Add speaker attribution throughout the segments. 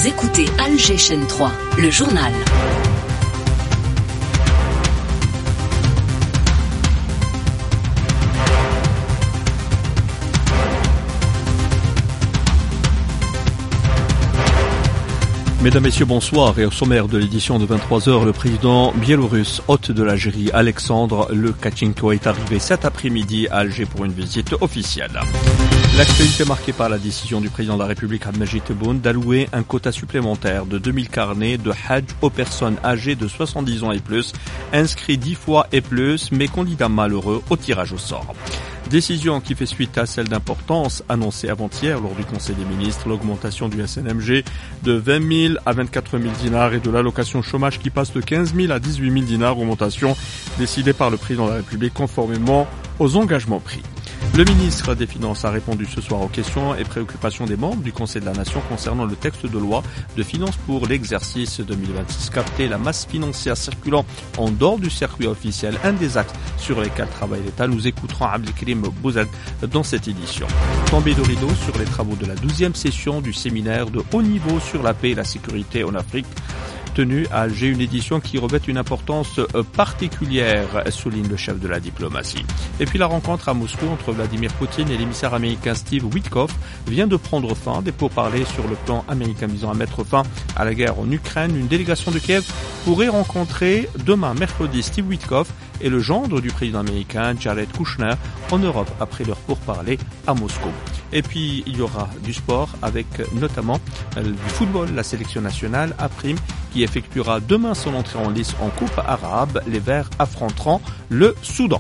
Speaker 1: Vous écoutez Alger Chaîne 3, le journal.
Speaker 2: Mesdames, Messieurs, bonsoir. Et au sommaire de l'édition de 23h, le président biélorusse, hôte de l'Algérie, Alexandre Loukachenko, est arrivé cet après-midi à Alger pour une visite officielle. L'actualité marquée par la décision du président de la République, Abdelmajid Tebboune, d'allouer un quota supplémentaire de 2000 carnets de Hajj aux personnes âgées de 70 ans et plus, inscrits 10 fois et plus, mais candidats malheureux au tirage au sort. Décision qui fait suite à celle d'importance annoncée avant-hier lors du Conseil des ministres, l'augmentation du SNMG de 20 000 à 24 000 dinars et de l'allocation chômage qui passe de 15 000 à 18 000 dinars, augmentation décidée par le président de la République conformément aux engagements pris. Le ministre des Finances a répondu ce soir aux questions et préoccupations des membres du Conseil de la Nation concernant le texte de loi de finances pour l'exercice 2026. Capter la masse financière circulant en dehors du circuit officiel, un des axes sur lesquels travaille l'État. Nous écouterons Abdelkrim Bouzed dans cette édition. Tombée de rideau sur les travaux de la 12e session du séminaire de haut niveau sur la paix et la sécurité en Afrique, tenue à Alger, une édition qui revêt une importance particulière, souligne le chef de la diplomatie. Et puis la rencontre à Moscou entre Vladimir Poutine et l'émissaire américain Steve Witkoff vient de prendre fin. Des pourparlers sur le plan américain visant à mettre fin à la guerre en Ukraine. Une délégation de Kiev pourrait rencontrer demain, mercredi, Steve Witkoff et le gendre du président américain Jared Kushner en Europe après leur pourparlers à Moscou. Et puis il y aura du sport avec notamment du football. La sélection nationale A' qui effectuera demain son entrée en lice en Coupe arabe. Les Verts affronteront le Soudan.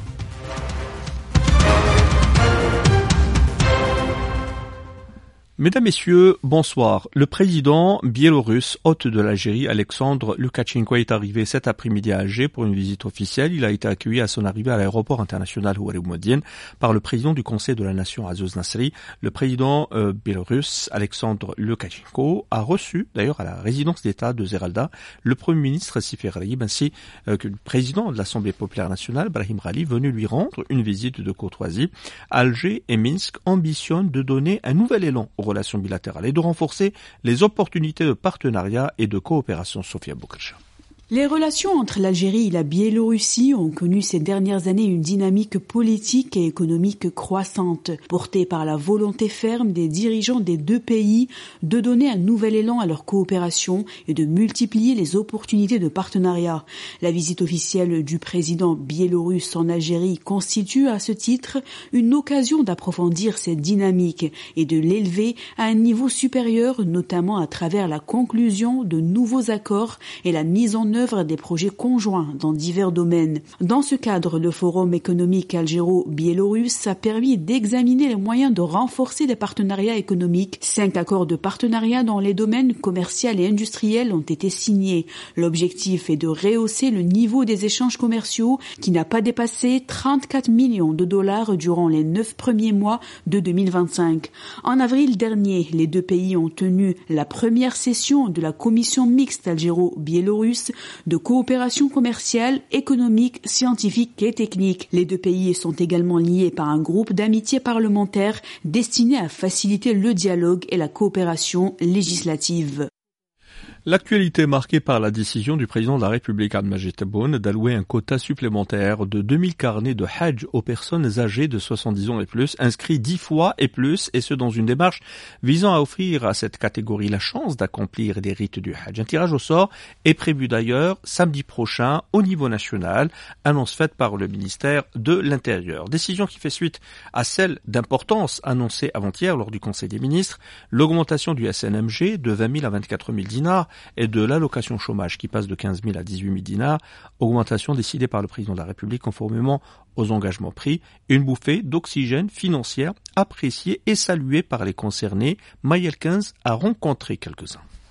Speaker 2: Mesdames, Messieurs, bonsoir. Le président biélorusse, hôte de l'Algérie, Alexandre Loukachenko, est arrivé cet après-midi à Alger pour une visite officielle. Il a été accueilli à son arrivée à l'aéroport international Houari Boumediene par le président du Conseil de la Nation, Azouz Nasri. Le président biélorusse, Alexandre Loukachenko, a reçu, d'ailleurs à la résidence d'État de Zeralda, le Premier ministre Sifir Raïb, ainsi que le président de l'Assemblée populaire nationale, Brahim Rali, venu lui rendre une visite de courtoisie. Alger et Minsk ambitionnent de donner un nouvel élan aux relations bilatérales et de renforcer les opportunités de partenariat et de coopération. Sofia Boukrcha.
Speaker 3: Les relations entre l'Algérie et la Biélorussie ont connu ces dernières années une dynamique politique et économique croissante, portée par la volonté ferme des dirigeants des deux pays de donner un nouvel élan à leur coopération et de multiplier les opportunités de partenariat. La visite officielle du président biélorusse en Algérie constitue à ce titre une occasion d'approfondir cette dynamique et de l'élever à un niveau supérieur, notamment à travers la conclusion de nouveaux accords et la mise en œuvre des projets conjoints dans divers domaines. Dans ce cadre, le Forum économique algéro-biélorusse a permis d'examiner les moyens de renforcer les partenariats économiques. 5 accords de partenariat dans les domaines commercial et industriel ont été signés. L'objectif est de rehausser le niveau des échanges commerciaux qui n'a pas dépassé 34 millions de dollars durant les 9 premiers mois de 2025. En avril dernier, les deux pays ont tenu la première session de la commission mixte algéro-biélorusse de coopération commerciale, économique, scientifique et technique. Les deux pays sont également liés par un groupe d'amitié parlementaire destiné à faciliter le dialogue et la coopération législative.
Speaker 2: L'actualité marquée par la décision du président de la République, Abdelmajid Tebboune, d'allouer un quota supplémentaire de 2000 carnets de Hajj aux personnes âgées de 70 ans et plus, inscrits 10 fois et plus, et ce dans une démarche visant à offrir à cette catégorie la chance d'accomplir les rites du Hajj. Un tirage au sort est prévu d'ailleurs samedi prochain au niveau national, annonce faite par le ministère de l'Intérieur. Décision qui fait suite à celle d'importance annoncée avant-hier lors du Conseil des ministres, l'augmentation du SNMG de 20 000 à 24 000 dinars, et de l'allocation chômage qui passe de 15 000 à 18 000 dinars, augmentation décidée par le président de la République conformément aux engagements pris, une bouffée d'oxygène financière appréciée et saluée par les concernés. Maël 15 a rencontré quelques-uns.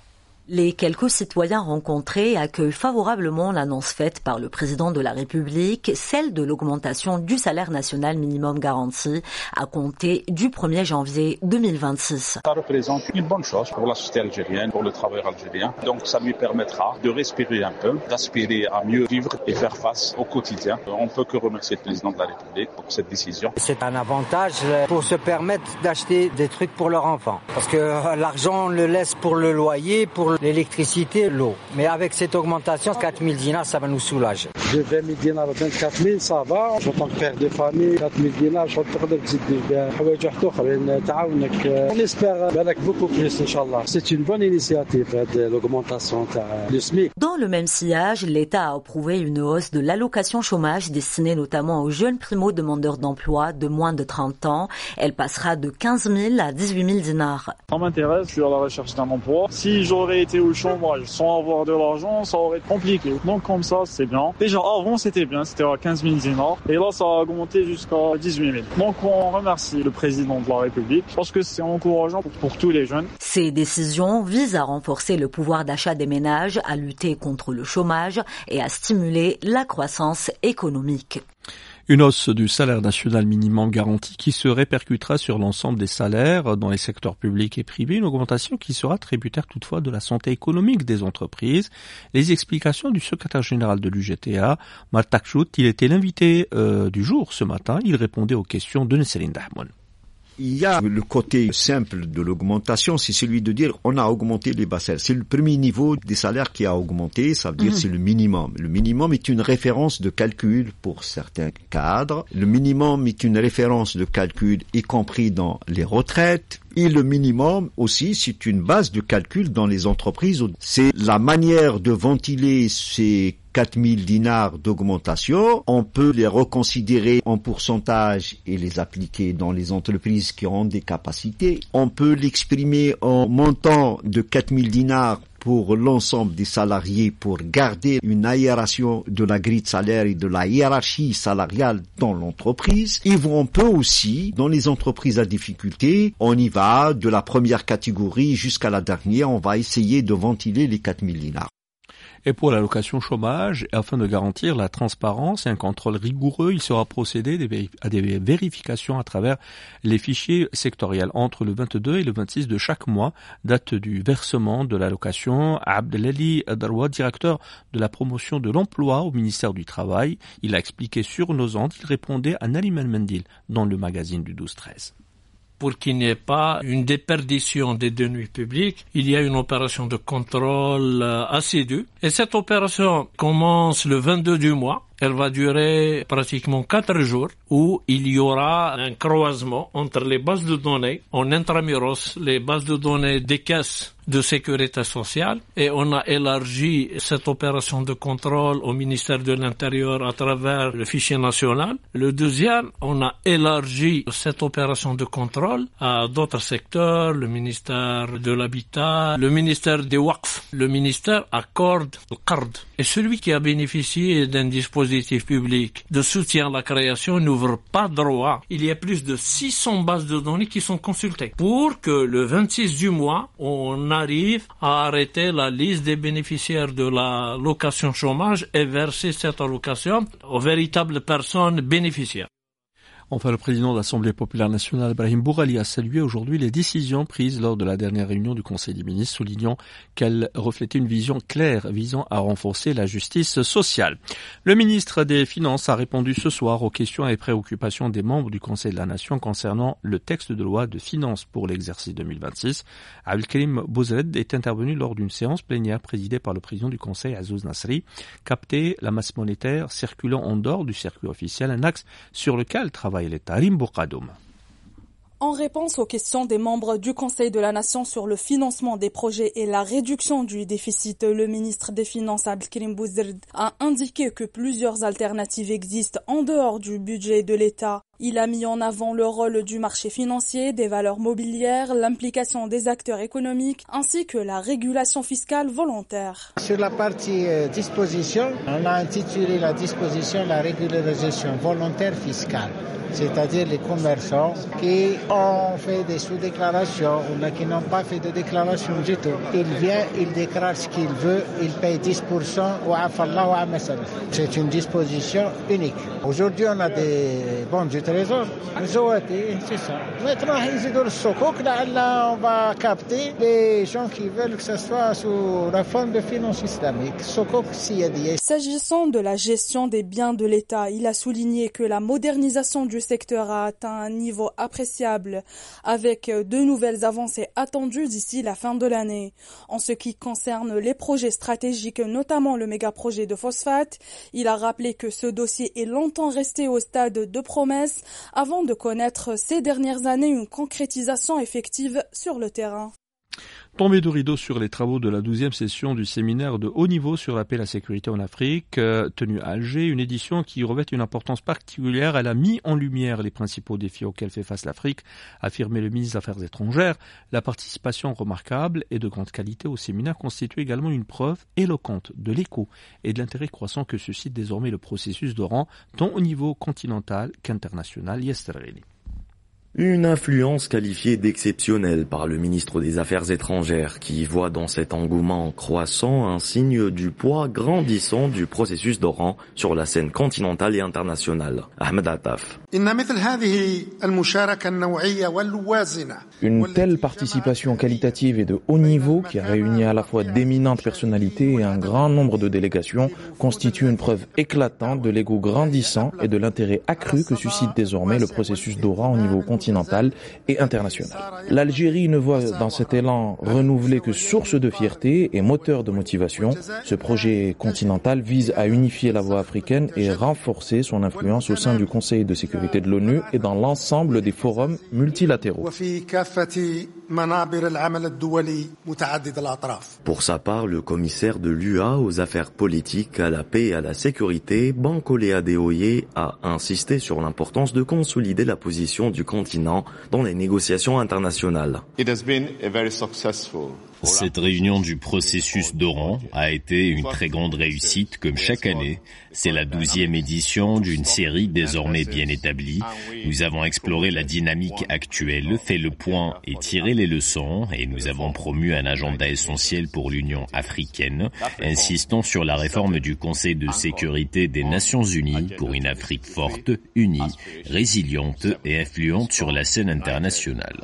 Speaker 4: Les quelques citoyens rencontrés accueillent favorablement l'annonce faite par le président de la République, celle de l'augmentation du salaire national minimum garanti à compter du 1er janvier 2026.
Speaker 5: Ça représente une bonne chose pour la société algérienne, pour le travailleur algérien. Donc ça lui permettra de respirer un peu, d'aspirer à mieux vivre et faire face au quotidien. On ne peut que remercier le président de la République pour cette décision.
Speaker 6: C'est un avantage pour se permettre d'acheter des trucs pour leurs enfants. Parce que l'argent, on le laisse pour le loyer, pour l'électricité, l'eau. Mais avec cette augmentation, 4 000 dinars, ça va nous soulager.
Speaker 7: De 20 000 dinars à 24 000, ça va. En tant que père de famille, 4 000 dinars, je تقدر تزيد بها حوايج اخرين تعاونك. On espère بالك beaucoup plus, Inch'Allah. C'est une bonne initiative de l'augmentation du SMIC.
Speaker 4: Dans le même sillage, l'État a approuvé une hausse de l'allocation chômage destinée notamment aux jeunes primo-demandeurs d'emploi de moins de 30 ans. Elle passera de 15 000 à 18 000 dinars.
Speaker 8: Ça m'intéresse, je suis à la recherche d'un emploi. Si j'aurais été au chômage sans avoir de l'argent, ça aurait été compliqué. Donc comme ça, c'est bien. Déjà avant, c'était bien, c'était à 15 000 dinars. Et là, ça a augmenté jusqu'à 18 000. Donc on remercie le président de la République parce que c'est encourageant pour tous les jeunes.
Speaker 4: Ces décisions visent à renforcer le pouvoir d'achat des ménages, à lutter contre le chômage et à stimuler la croissance économique.
Speaker 2: Une hausse du salaire national minimum garanti qui se répercutera sur l'ensemble des salaires dans les secteurs publics et privés, une augmentation qui sera tributaire toutefois de la santé économique des entreprises. Les explications du secrétaire général de l'UGTA, Martak Chout, il était l'invité du jour ce matin. Il répondait aux questions de Nesserine Dahmoun.
Speaker 9: Il y a le côté simple de l'augmentation, c'est celui de dire on a augmenté les bas salaires. C'est le premier niveau des salaires qui a augmenté, ça veut dire c'est le minimum. Le minimum est une référence de calcul pour certains cadres. Le minimum est une référence de calcul y compris dans les retraites. Et le minimum aussi, c'est une base de calcul dans les entreprises. C'est la manière de ventiler ces 4 000 dinars d'augmentation. On peut les reconsidérer en pourcentage et les appliquer dans les entreprises qui ont des capacités. On peut l'exprimer en montant de 4 000 dinars pour l'ensemble des salariés pour garder une aération de la grille de salaire et de la hiérarchie salariale dans l'entreprise. Et on peut aussi, dans les entreprises à difficulté, on y va de la première catégorie jusqu'à la dernière, on va essayer de ventiler les 4 000 dinars.
Speaker 2: Et pour l'allocation chômage, afin de garantir la transparence et un contrôle rigoureux, il sera procédé à des vérifications à travers les fichiers sectoriels entre le 22 et le 26 de chaque mois, date du versement de l'allocation. Abdelali Darwa, directeur de la promotion de l'emploi au ministère du Travail, il a expliqué sur nos ondes, il répondait à Naliman Mendil dans le magazine du 12-13.
Speaker 10: Pour qu'il n'y ait pas une déperdition des deniers publics, il y a une opération de contrôle assidue. Et cette opération commence le 22 du mois. Elle va durer pratiquement 4 jours où il y aura un croisement entre les bases de données en intramuros, les bases de données des caisses de sécurité sociale, et on a élargi cette opération de contrôle au ministère de l'Intérieur à travers le fichier national. Le deuxième, on a élargi cette opération de contrôle à d'autres secteurs, le ministère de l'Habitat, le ministère des Waqf. Le ministère accorde le qard. Et celui qui a bénéficié d'un dispositif public de soutien à la création n'ouvre pas droit. Il y a plus de 600 bases de données qui sont consultées pour que le 26 du mois, on arrive à arrêter la liste des bénéficiaires de la location chômage et verser cette allocation aux véritables personnes bénéficiaires.
Speaker 2: Enfin, le président de l'Assemblée populaire nationale, Brahim Bourali, a salué aujourd'hui les décisions prises lors de la dernière réunion du Conseil des ministres, soulignant qu'elles reflétaient une vision claire visant à renforcer la justice sociale. Le ministre des Finances a répondu ce soir aux questions et préoccupations des membres du Conseil de la Nation concernant le texte de loi de finances pour l'exercice 2026. Abdelkarim Bouzred est intervenu lors d'une séance plénière présidée par le président du Conseil, Azouz Nasri. Capter la masse monétaire circulant en dehors du circuit officiel, un axe sur lequel travaille l'État.
Speaker 11: En réponse aux questions des membres du Conseil de la Nation sur le financement des projets et la réduction du déficit, le ministre des Finances Abdelkarim Bouzred a indiqué que plusieurs alternatives existent en dehors du budget de l'État. Il a mis en avant le rôle du marché financier, des valeurs mobilières, l'implication des acteurs économiques, ainsi que la régulation fiscale volontaire.
Speaker 12: Sur la partie disposition, on a intitulé la disposition la régularisation volontaire fiscale. C'est-à-dire les commerçants qui ont fait des sous-déclarations ou qui n'ont pas fait de déclaration du tout. Il vient, il déclare ce qu'il veut, il paye 10% ou afallah ou amasalaf. C'est une disposition unique. Aujourd'hui, on a des bons du trésor. C'est ça. Maintenant, on va capter les gens qui veulent que ce soit sous la forme de finance islamique.
Speaker 11: S'agissant de la gestion des biens de l'État, il a souligné que la modernisation du secteur a atteint un niveau appréciable avec de nouvelles avancées attendues d'ici la fin de l'année. En ce qui concerne les projets stratégiques, notamment le méga-projet de phosphate, il a rappelé que ce dossier est longtemps resté au stade de promesse avant de connaître ces dernières années une concrétisation effective sur le terrain.
Speaker 2: Tombée de rideau sur les travaux de la 12e session du séminaire de haut niveau sur la paix et la sécurité en Afrique, tenue à Alger, une édition qui revêt une importance particulière. Elle a mis en lumière les principaux défis auxquels fait face l'Afrique, a affirmé le ministre des Affaires étrangères. La participation remarquable et de grande qualité au séminaire constitue également une preuve éloquente de l'écho et de l'intérêt croissant que suscite désormais le processus d'Oran, tant au niveau continental qu'international. Yesterday.
Speaker 13: Une influence qualifiée d'exceptionnelle par le ministre des Affaires étrangères qui voit dans cet engouement croissant un signe du poids grandissant du processus d'Oran sur la scène continentale et internationale. Ahmed Attaf.
Speaker 14: Une telle participation qualitative et de haut niveau qui a réuni à la fois d'éminentes personnalités et un grand nombre de délégations constitue une preuve éclatante de l'ego grandissant et de l'intérêt accru que suscite désormais le processus d'Oran au niveau continental et international. L'Algérie ne voit dans cet élan renouvelé que source de fierté et moteur de motivation. Ce projet continental vise à unifier la voix africaine et renforcer son influence au sein du Conseil de sécurité de l'ONU et dans l'ensemble des forums multilatéraux.
Speaker 13: Pour sa part, le commissaire de l'UA aux affaires politiques, à la paix et à la sécurité, Bankole Adeoye, a insisté sur l'importance de consolider la position du continent dans les négociations internationales.
Speaker 15: Cette réunion du processus d'Oran a été une très grande réussite comme chaque année. C'est la 12e édition d'une série désormais bien établie. Nous avons exploré la dynamique actuelle, fait le point et tiré les leçons et nous avons promu un agenda essentiel pour l'Union africaine, insistant sur la réforme du Conseil de sécurité des Nations Unies pour une Afrique forte, unie, résiliente et influente sur la scène internationale.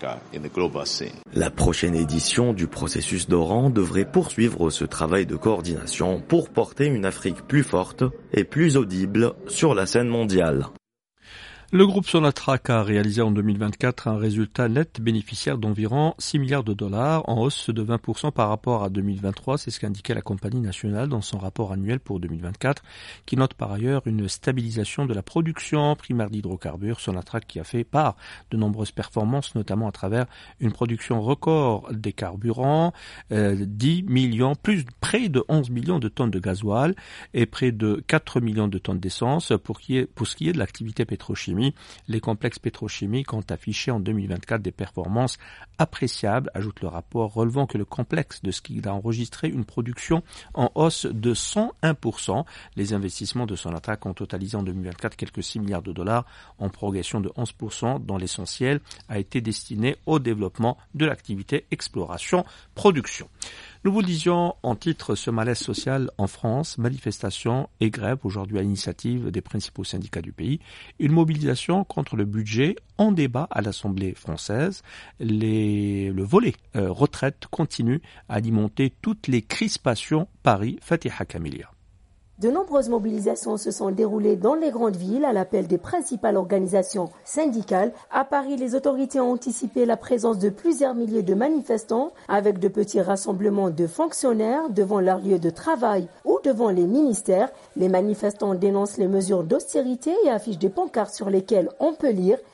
Speaker 13: La prochaine édition du processus d'Oran devrait poursuivre ce travail de coordination pour porter une Afrique plus forte et plus audible sur la scène mondiale.
Speaker 2: Le groupe Sonatrach a réalisé en 2024 un résultat net bénéficiaire d'environ 6 milliards de dollars, en hausse de 20% par rapport à 2023. C'est ce qu'indiquait la compagnie nationale dans son rapport annuel pour 2024, qui note par ailleurs une stabilisation de la production primaire d'hydrocarbures. Sonatrach qui a fait part de nombreuses performances, notamment à travers une production record des carburants, 10 millions, près de 11 millions de tonnes de gasoil et près de 4 millions de tonnes d'essence. Pour ce qui est de l'activité pétrochimique, les complexes pétrochimiques ont affiché en 2024 des performances appréciables, ajoute le rapport, relevant que le complexe de Skikda a enregistré une production en hausse de 101%. Les investissements de Sonatrach ont totalisé en 2024 quelques 6 milliards de dollars en progression de 11%, dont l'essentiel a été destiné au développement de l'activité exploration-production. Nous vous le disions en titre, ce malaise social en France, manifestations et grèves aujourd'hui à l'initiative des principaux syndicats du pays, une mobilisation contre le budget en débat à l'Assemblée française. Le volet retraite continue à alimenter toutes les crispations. Paris, Fatiha Kamilia.
Speaker 16: De nombreuses mobilisations se sont déroulées dans les grandes villes à l'appel des principales organisations syndicales. À Paris, les autorités ont anticipé la présence de plusieurs milliers de manifestants avec de petits rassemblements de fonctionnaires devant leur lieu de travail ou devant les ministères. Les manifestants dénoncent les mesures d'austérité et affichent des pancartes sur lesquelles on peut lire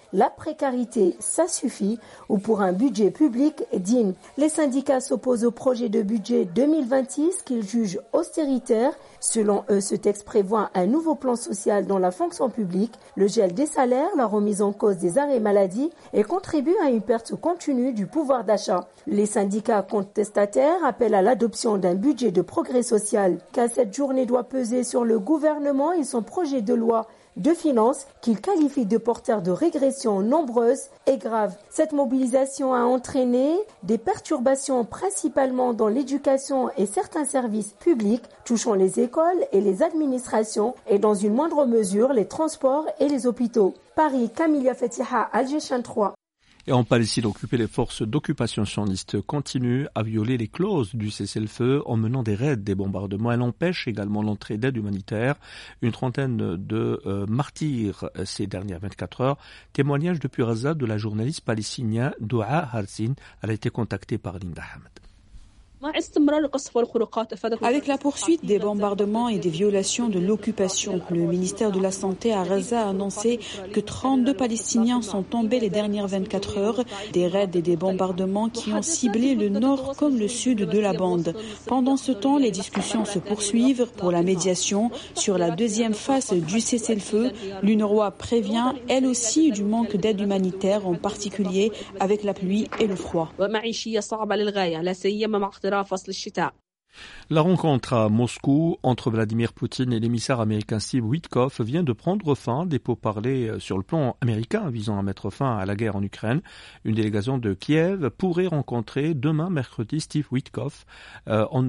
Speaker 16: la précarité, ça suffit, ou pour un budget public digne. Les syndicats s'opposent au projet de budget 2026 qu'ils jugent austéritaire. Selon eux, ce texte prévoit un nouveau plan social dans la fonction publique, le gel des salaires, la remise en cause des arrêts maladie et contribue à une perte continue du pouvoir d'achat. Les syndicats contestataires appellent à l'adoption d'un budget de progrès social, car cette journée doit peser sur le gouvernement et son projet de loi de finances qu'il qualifie de porteur de régressions nombreuses et graves. Cette mobilisation a entraîné des perturbations principalement dans l'éducation et certains services publics touchant les écoles et les administrations et dans une moindre mesure les transports et les hôpitaux. Paris, Camilia Fetiha, Alger 3.
Speaker 2: Et en Palestine occupée, les forces d'occupation sionistes continuent à violer les clauses du cessez-le-feu en menant des raids, des bombardements. Elle empêche également l'entrée d'aide humanitaire. Une trentaine de martyrs ces dernières 24 heures. Témoignage depuis Gaza de la journaliste palestinienne Doua Harzin. Elle a été contactée par Linda Hamad.
Speaker 3: Avec la poursuite des bombardements et des violations de l'occupation, le ministère de la Santé à Gaza a annoncé que 32 Palestiniens sont tombés les dernières 24 heures, des raids et des bombardements qui ont ciblé le nord comme le sud de la bande. Pendant ce temps, les discussions se poursuivent pour la médiation sur la deuxième phase du cessez-le-feu. L'UNRWA prévient, elle aussi, du manque d'aide humanitaire, en particulier avec la pluie et le froid.
Speaker 2: La rencontre à Moscou entre Vladimir Poutine et l'émissaire américain Steve Witkoff vient de prendre fin. Des pourparlers sur le plan américain visant à mettre fin à la guerre en Ukraine. Une délégation de Kiev pourrait rencontrer demain, mercredi, Steve Witkoff en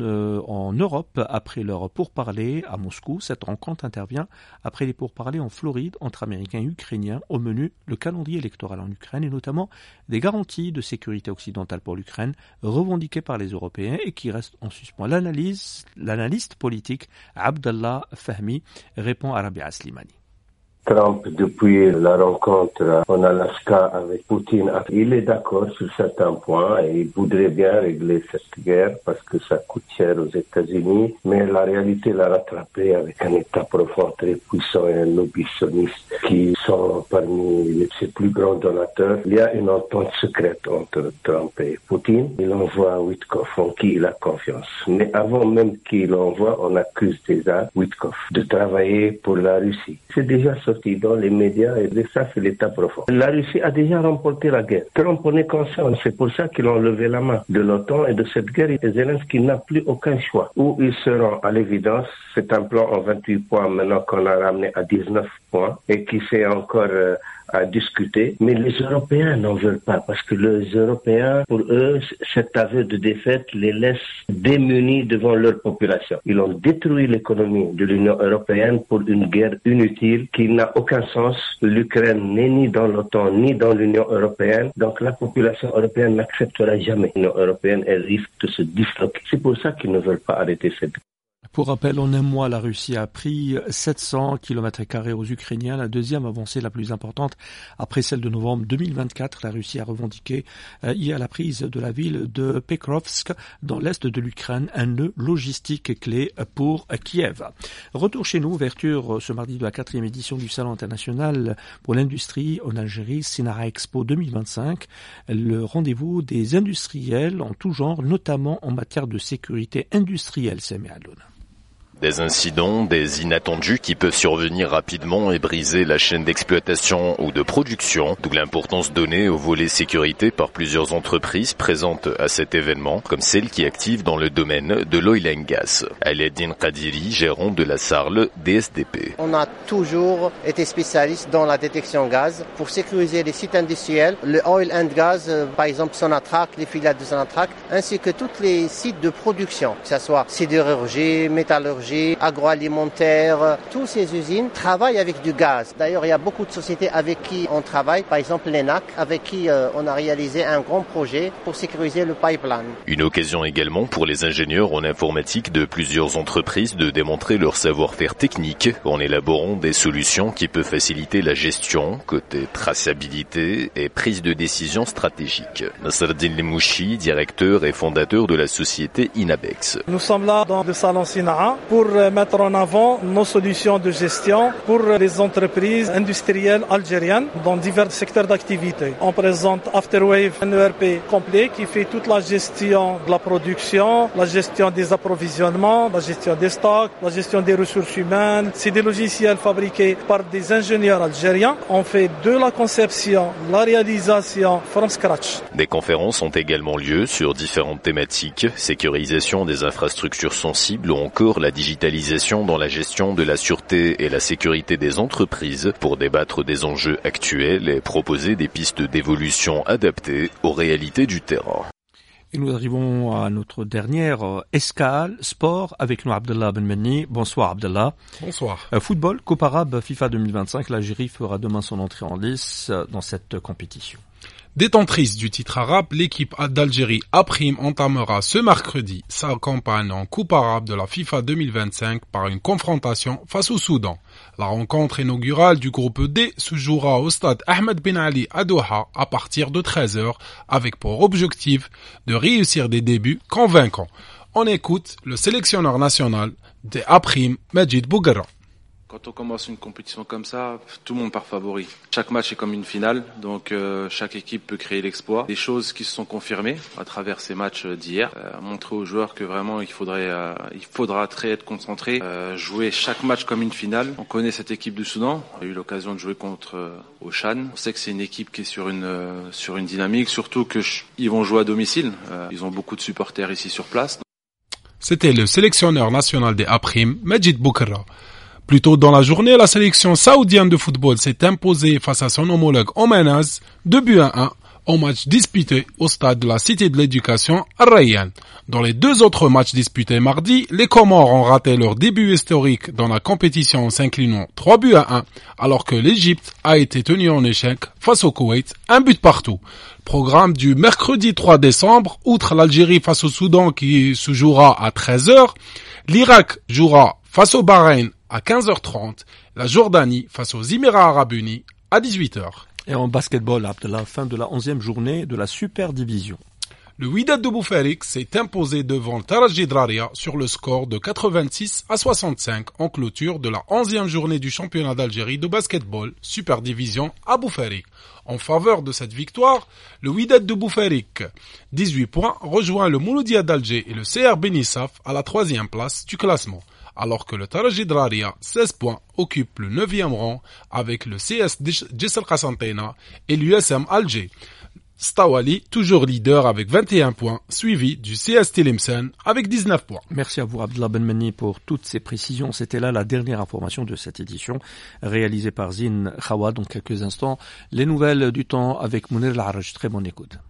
Speaker 2: Europe après leur pourparlers à Moscou. Cette rencontre intervient après les pourparlers en Floride entre Américains et Ukrainiens. Au menu, le calendrier électoral en Ukraine et notamment des garanties de sécurité occidentale pour l'Ukraine revendiquées par les Européens et qui restent en suspens. L'analyste politique Abdallah Fahmi répond à Rabia Slimani.
Speaker 17: Trump, depuis la rencontre en Alaska avec Poutine, il est d'accord sur certains points et il voudrait bien régler cette guerre parce que ça coûte cher aux États-Unis. Mais la réalité l'a rattrapé avec un État profond très puissant et un lobby sioniste qui sont parmi ses plus grands donateurs. Il y a une entente secrète entre Trump et Poutine. Il envoie Witkoff en qui il a confiance. Mais avant même qu'il envoie, on accuse déjà Witkoff de travailler pour la Russie. C'est déjà sorti dans les médias et ça c'est l'état profond. La Russie a déjà remporté la guerre. Trump en est conscient. C'est pour ça qu'ils ont levé la main de l'OTAN et de cette guerre. Et Zelensky n'a plus aucun choix. Où ils seront à l'évidence, c'est un plan en 28 points maintenant qu'on a ramené à 19 points et qui s'est encore à discuter. Mais les Européens n'en veulent pas parce que les Européens, pour eux, cet aveu de défaite les laisse démunis devant leur population. Ils ont détruit l'économie de l'Union européenne pour une guerre inutile qui n'a aucun sens. L'Ukraine n'est ni dans l'OTAN ni dans l'Union européenne. Donc la population européenne n'acceptera jamais l'Union européenne. Elle risque de se disloquer. C'est pour ça qu'ils ne veulent pas arrêter cette guerre.
Speaker 2: Pour rappel, en un mois, la Russie a pris 700 km² aux Ukrainiens, la deuxième avancée la plus importante après celle de novembre 2024. La Russie a revendiqué hier la prise de la ville de Pekrovsk dans l'est de l'Ukraine, un nœud logistique clé pour Kiev. Retour chez nous, ouverture ce mardi de la 4e édition du Salon international pour l'industrie en Algérie, Sinara Expo 2025, le rendez-vous des industriels en tout genre, notamment en matière de sécurité industrielle, Semé Aloun.
Speaker 15: Des incidents, des inattendus qui peuvent survenir rapidement et briser la chaîne d'exploitation ou de production, d'où l'importance donnée au volet sécurité par plusieurs entreprises présentes à cet événement, comme celle qui est active dans le domaine de l'oil and gas. Al-Eddin Qadiri, gérant de la SARL DSDP.
Speaker 18: On a toujours été spécialiste dans la détection gaz pour sécuriser les sites industriels, le oil and gas, par exemple Sonatrach, les filiales de Sonatrach, ainsi que tous les sites de production, que ce soit sidérurgie, métallurgie, agroalimentaire, toutes ces usines travaillent avec du gaz. D'ailleurs, il y a beaucoup de sociétés avec qui on travaille, par exemple l'ENAC, avec qui on a réalisé un grand projet pour sécuriser le pipeline.
Speaker 15: Une occasion également pour les ingénieurs en informatique de plusieurs entreprises de démontrer leur savoir-faire technique en élaborant des solutions qui peuvent faciliter la gestion, côté traçabilité et prise de décision stratégique. Nasreddin Lemouchi, directeur et fondateur de la société Inabex.
Speaker 19: Nous sommes là dans le salon Sinara pour pour mettre en avant nos solutions de gestion pour les entreprises industrielles algériennes dans divers secteurs d'activité. On présente Afterwave, un ERP complet qui fait toute la gestion de la production, la gestion des approvisionnements, la gestion des stocks, la gestion des ressources humaines. C'est des logiciels fabriqués par des ingénieurs algériens. On fait de la conception, la réalisation from scratch.
Speaker 15: Des conférences ont également lieu sur différentes thématiques, sécurisation des infrastructures sensibles ou encore la digitalisation dans la gestion de la sûreté et la sécurité des entreprises pour débattre des enjeux actuels et proposer des pistes d'évolution adaptées aux réalités du terrain.
Speaker 2: Et nous arrivons à notre dernière escale, sport, avec nous Abdallah Benmeni. Bonsoir Abdallah.
Speaker 20: Bonsoir.
Speaker 2: Football, Coupe arabe FIFA 2025, l'Algérie fera demain son entrée en lice dans cette compétition.
Speaker 20: Détentrice du titre arabe, l'équipe d'Algérie A-Prime entamera ce mercredi sa campagne en Coupe arabe de la FIFA 2025 par une confrontation face au Soudan. La rencontre inaugurale du groupe D se jouera au stade Ahmed Ben Ali à Doha à partir de 13h avec pour objectif de réussir des débuts convaincants. On écoute le sélectionneur national des A-Prime, Majid Bouguerra.
Speaker 21: Quand on commence une compétition comme ça, tout le monde part favori. Chaque match est comme une finale, donc chaque équipe peut créer l'exploit. Des choses qui se sont confirmées à travers ces matchs d'hier, montrer aux joueurs que vraiment il faudra très être concentré, jouer chaque match comme une finale. On connaît cette équipe du Soudan, on a eu l'occasion de jouer contre Oshan. On sait que c'est une équipe qui est sur une dynamique, surtout que ils vont jouer à domicile. Ils ont beaucoup de supporters ici sur place.
Speaker 20: C'était le sélectionneur national des A-Prime, Majid Bouguerra. Plus tôt dans la journée, la sélection saoudienne de football s'est imposée face à son homologue omanais 2-1 au match disputé au stade de la Cité de l'Éducation à Rayyan. Dans les deux autres matchs disputés mardi, les Comores ont raté leur début historique dans la compétition en s'inclinant 3-1, alors que l'Égypte a été tenue en échec face au Koweït, 1 but partout. Programme du mercredi 3 décembre, outre l'Algérie face au Soudan qui se jouera à 13h, l'Irak jouera face au Bahreïn à 15h30, la Jordanie face aux Émirats Arabes Unis à 18h.
Speaker 2: Et en basketball, Abdallah, fin de la 11e journée de la Super Division.
Speaker 20: Le Wydad de Boufarik s'est imposé devant le Taraji Draria sur le score de 86-65 en clôture de la 11e journée du championnat d'Algérie de basketball Super Division à Boufarik. En faveur de cette victoire, le Wydad de Boufarik, 18 points, rejoint le Mouloudia d'Alger et le CR Benissaf à la 3e place du classement. Alors que le Taraji Draria, 16 points, occupe le 9e rang avec le CS Jessel Qassantena et l'USM Alger. Stawali, toujours leader avec 21 points, suivi du CS Tlemcen avec 19 points.
Speaker 2: Merci à vous Abdallah Benmeni pour toutes ces précisions. C'était là la dernière information de cette édition, réalisée par Zine Khawa. Dans quelques instants, les nouvelles du temps avec Mounir Laraj. Très bonne écoute.